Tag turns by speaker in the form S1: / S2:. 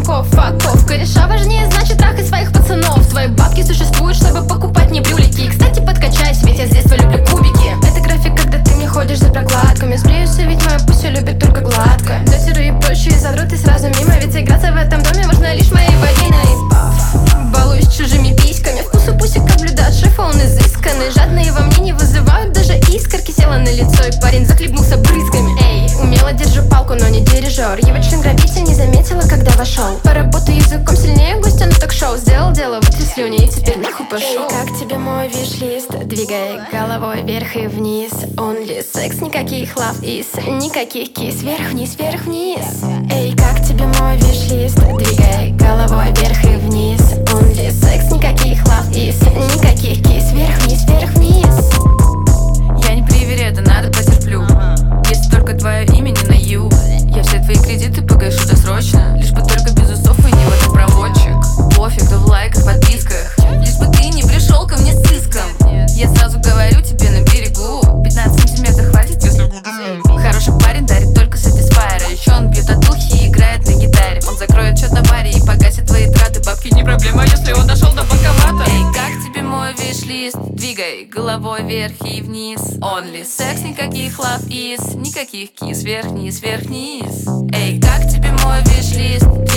S1: замков, факов. Кореша важнее, значит трахай своих пацанов. Твои бабки существуют, чтобы покупать мне брюлики. Кстати, подкачайся, ведь я с детства люблю кубики. Это график, когда ты мне ходишь за прокладками. Сбреюсь, ведь мою пуссю любит только гладко. Дотеры и прочие задруты сразу мимо. Ведь играться в этом доме можно лишь моей вагиной. Балуюсь чужими письками. Вкус у пусика блюда от шефа, он изысканный. Жадные во мне не вызывают даже искорки. Села на лицо, и парень захлебнулся брызгами. Эй, умело держу палку, но не дирижер. Девочка-грабитель не заметила, когда вошел. Поработаю языком сильнее гостя на ток-шоу. Сделал дело, вытри слюни и теперь нахуй пошел. Эй, как тебе мой виш-лист? Двигай головой вверх и вниз. Only секс, никаких love is, никаких кис. Вверх-вниз, вверх-вниз. Эй, как тебе мой виш-лист? Двигай головой вверх и вниз. Only секс, никаких love is, никаких кис. Вверх-вниз, вверх-вниз.
S2: Я не привереда, надо потерплю. Если только твое имя не на ю. Я все твои кредиты погашу досрочно. Лишь бы только без усов и не водопроводчик. Пофиг, кто в лайках, подписках. Лишь бы ты не пришел ко мне с иском. Я сразу говорю тебе на берегу. 15 сантиметров хватит, если буду. Хороший парень дарит только Satisfyer. А еще он бьет от духи и играет на гитаре. Он закроет счет на баре и погасит твои траты. Бабки не проблема, если он дошел до банкомата. Эй, как тебе мой виш-лист? Двигай головой вверх и вниз. Only секс, никаких love is, никаких кис. Вверх-вниз, вверх-вниз. Эй, как тебе мой виш-лист?